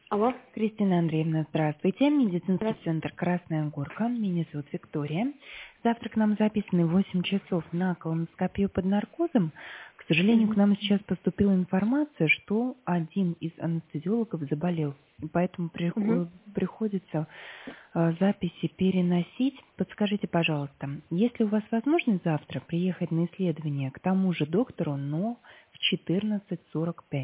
Алло, Кристина Андреевна, здравствуйте. Медицинский здравствуйте. центр «Красная горка». Меня зовут Виктория. Завтра к нам записаны 8 часов на колоноскопию под наркозом. К сожалению, к Мгм. нам сейчас поступила информация, что один из анестезиологов заболел. И поэтому Мгм. приходится записи переносить. Подскажите, пожалуйста, есть ли у вас возможность завтра приехать на исследование к тому же доктору, но в 14:45?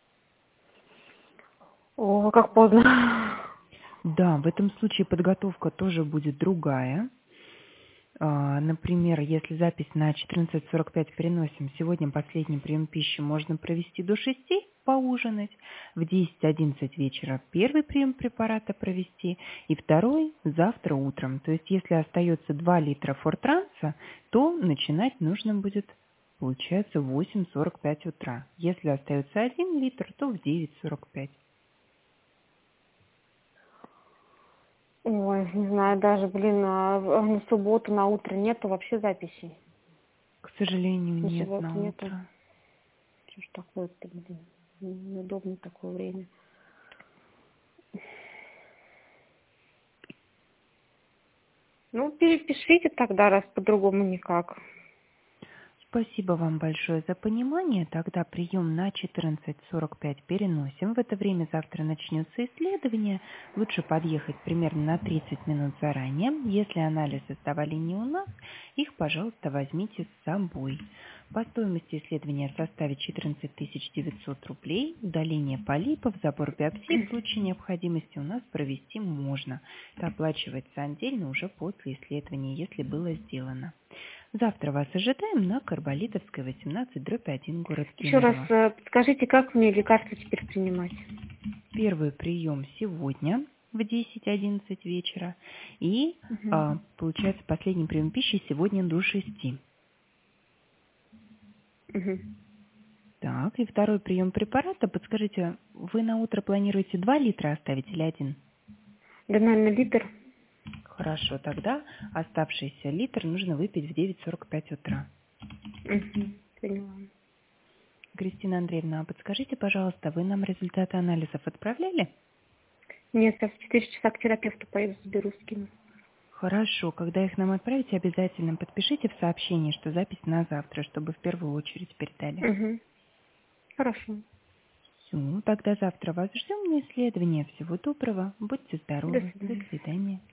О, как поздно. Да, в этом случае подготовка тоже будет другая. Например, если запись на 14:45 переносим, сегодня последний прием пищи можно провести до 6, поужинать, в 10-11 вечера первый прием препарата провести и второй завтра утром. То есть если остается 2 литра фортранса, то начинать нужно будет, получается, в 8:45 утра. Если остается 1 литр, то в 9:45. Ой, не знаю, даже, на субботу на утро нету вообще записей. К сожалению, На нет субботу на нету. утро. Что ж такое-то, неудобно такое время. Ну, перепишите тогда, раз по-другому никак. Спасибо вам большое за понимание. Тогда прием на 14:45 переносим. В это время завтра начнется исследование. Лучше подъехать примерно на 30 минут заранее. Если анализы сдавали не у нас, их, пожалуйста, возьмите с собой. По стоимости исследования составит 14 900 рублей. Удаление полипов, забор биопсий в случае необходимости у нас провести можно. Это оплачивается отдельно уже после исследования, если было сделано. Завтра вас ожидаем на Карболитовской, 18/1, город Еще раз Кемерово. подскажите, как мне лекарства теперь принимать? Первый прием сегодня в 10-11 вечера. И, Мгм. получается, последний прием пищи сегодня до 6. Мгм. Так, и второй прием препарата. Подскажите, вы на утро планируете 2 литра оставить или 1? Да, наверное, литр. Хорошо, тогда оставшийся литр нужно выпить в 9:45 утра. Мгм. Поняла. Кристина Андреевна, а подскажите, пожалуйста, вы нам результаты анализов отправляли? Нет, сейчас в 4 часа к терапевту поеду, заберу, скину. Хорошо, когда их нам отправите, обязательно подпишите в сообщении, что запись на завтра, чтобы в первую очередь передали. Угу. Хорошо. Все, тогда завтра вас ждем на исследование. Всего доброго, будьте До здоровы, до свидания. свидания.